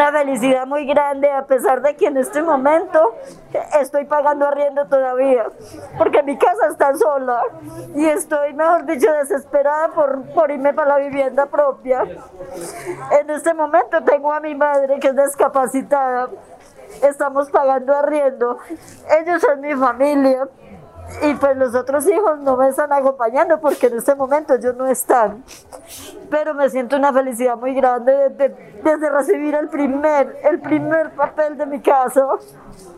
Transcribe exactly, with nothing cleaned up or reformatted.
una felicidad muy grande, a pesar de que en este momento estoy pagando arriendo todavía, porque mi casa está sola y estoy, mejor dicho, desesperada por, por irme para la vivienda propia. En este momento tengo a mi madre que es discapacitada, estamos pagando arriendo, ellos son mi familia. Y pues los otros hijos no me están acompañando porque en este momento ellos no están. Pero me siento una felicidad muy grande desde, desde recibir el primer, el primer papel de mi caso.